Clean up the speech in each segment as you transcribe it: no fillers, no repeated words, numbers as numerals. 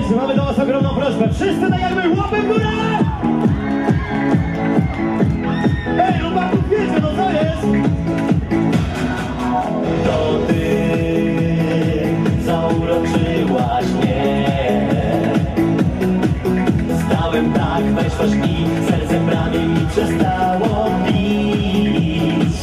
koniecznie, mamy do was ogromną prośbę. Wszyscy tak jakby łapy w górę! Ej, chłopaków, wiecie, no co jest? To ty zauroczyłaś mnie. Stałem tak, weszłaś i serce prawie mi przestało bić.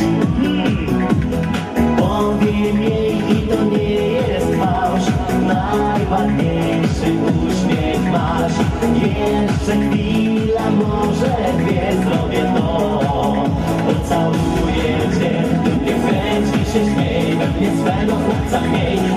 Powiem jej i to nie jest fałsz. Najładniejszy uśmiech masz. Jeszcze chwila, może dwie, zrobię to. Pocałuję cię, nie kręci się, śmiej, we mnie swego chłopca miej.